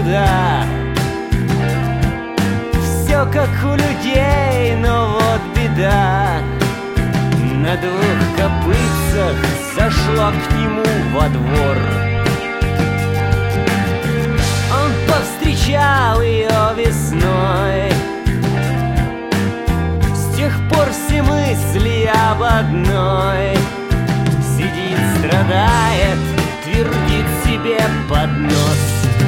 никуда. Все как у людей, но вот беда. На двух копытцах зашла к нему во двор. Он повстречал ее весной. С тех пор все мысли об одной. Сидит, страдает, твердит себе под нос.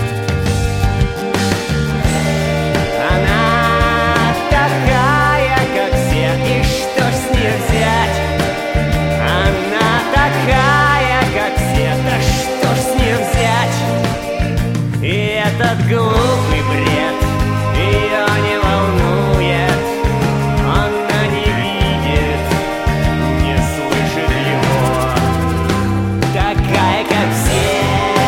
Она такая, как все, и что ж с ней взять? Она такая, как все, да что ж с ней взять? И этот глупый бред ее не волнует. Она не видит, не слышит его. Такая, как все.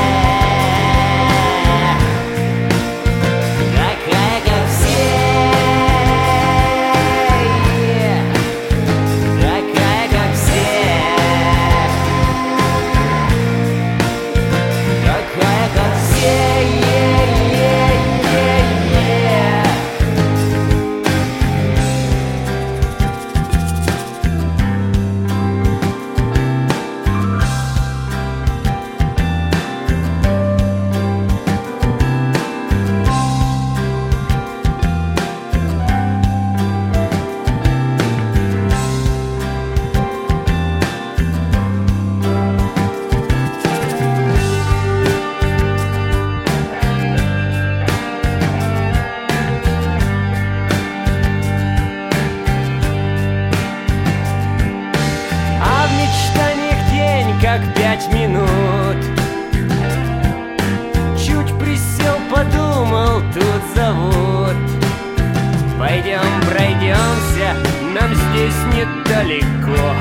Такая, как все. Такая, как все. Такая, как все. А в мечтаниях день как 5 минут. Чуть присел, подумал, тут зовут. Пойдем, пройдемся, нам здесь недалеко.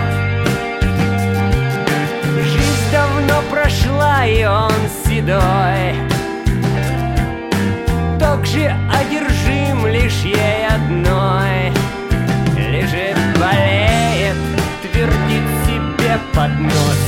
Жизнь давно прошла, и он седой. Так же одержим лишь ей одной. Лежит, болеет, твердит себе под нос.